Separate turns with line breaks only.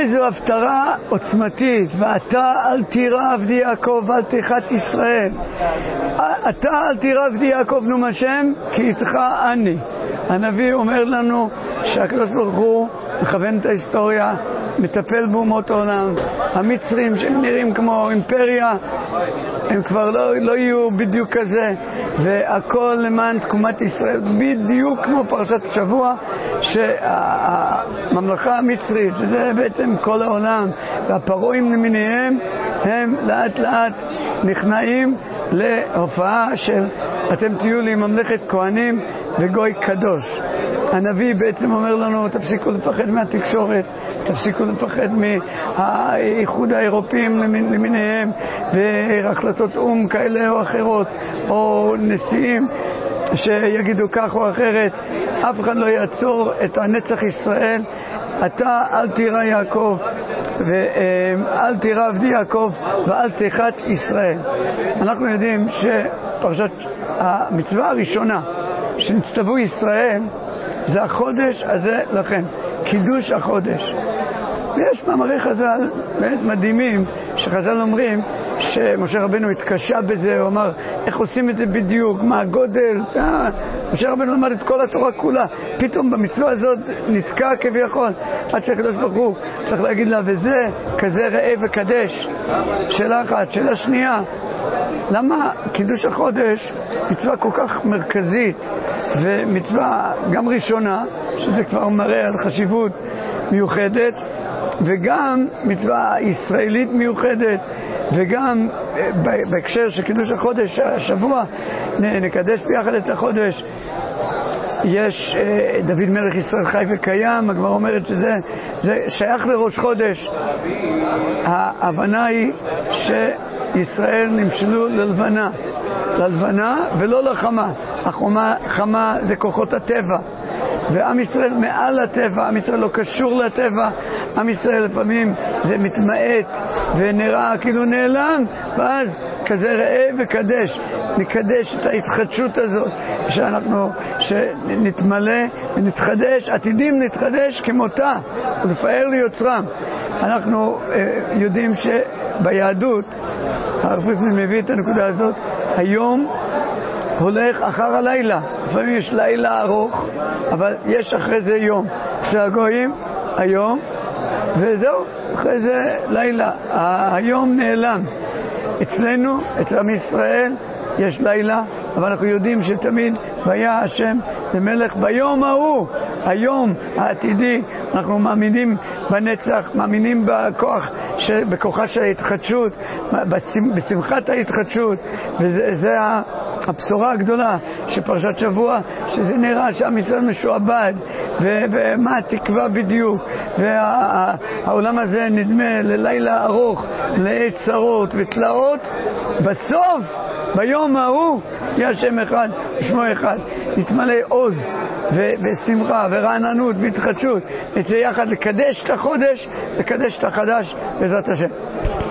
איזו הפטרה עוצמתית. ואתה אל תירא עבדי יעקב ואל תחת ישראל. אתה אל תירא עבדי יעקב נאום השם כי איתך אני. הנביא אומר לנו שהקדוש ברוך הוא מכוון את ההיסטוריה, מטפל באומות העולם. המצרים שנראים כמו אימפריה הם כבר לא יהיו בדיוק כזה, והכל למען תקומת ישראל, בדיוק כמו פרשת השבוע, שהממלכה המצרית, שזה בעצם כל העולם, והפרעים למיניהם, הם לאט לאט נכנעים להופעה של אתם תהיו לי ממלכת כהנים וגוי קדוש. הנביא בעצם אומר לנו תפסיקו לפחד מהתקשורת, תפסיקו לפחד מהאיחוד האירופאים למיניהם והחלטות אום כאלה או אחרות או נשיאים שיגידו כך או אחרת. אף אחד לא יעצור את הנצח ישראל. אתה אל תירא יעקב ואל תירא עבדי יעקב ואל תחת ישראל. אנחנו יודעים שפרשת המצווה הראשונה שנצטוו ישראל זה החודש הזה לכם, קידוש החודש. ויש מאמרי חז"ל באמת מדהימים שחז"ל אומרים שמשה רבנו התקשה בזה, הוא אמר איך עושים את זה בדיוק, מה הגודל. משה רבנו למד את כל התורה כולה, פתאום במצווה הזאת נתקע כביכול עד שהקדוש ברוך הוא צריך להגיד לה וזה כזה ראה וקדש. שאלה אחת. שאלה שנייה, למה קידוש החודש מצווה כל כך מרכזית ומצווה גם ראשונה שזה כבר מראה על חשיבות מיוחדת, וגם מצווה ישראלית מיוחדת, וגם בהקשר של קידוש החודש השבוע נקדש ביחד את החודש. יש דוד מלך ישראל חי וקיים, הגמרא אומרת שזה שייך לראש חודש. ההבנה היא שישראל נמשלו ללבנה ולא לחמה. החמה זה כוחות הטבע, ועם ישראל מעל הטבע, עם ישראל לא קשור לטבע. עם ישראל לפעמים זה מתמעט ונראה כאילו נעלם, ואז כזה ראה וקדש, נקדש את ההתחדשות הזאת, שנתמלא ונתחדש, עתידים נתחדש כמותה, ולפאר ליוצרם. אנחנו יודעים שביהדות, הרב פרידמן מביא את הנקודה הזאת, היום הולך אחר הלילה. לפעמים יש לילה ארוך, אבל יש אחרי זה יום. שהגויים היום, וזהו, אחרי זה לילה. היום נעלם. אצלנו, אצל עם ישראל, יש לילה, אבל אנחנו יודעים שתמיד והיה השם למלך ביום ההוא, היום העתידי. אנחנו מאמינים בנצח, מאמינים בכוחה של ההתחדשות, בשמחת ההתחדשות, וזה הבשורה הגדולה של פרשת שבוע, שזה נראה שעם ישראל משועבד, ומה התקווה בדיוק, והעולם הזה נדמה ללילה ארוך, לעת צרות ותלאות. בסוף ביום ההוא יהיה השם אחד, שמו אחד, נתמלא עוז ושמחה ורעננות והתחדשות. נצא יחד לקדש את החודש, לקדש את החדש בעזרת השם.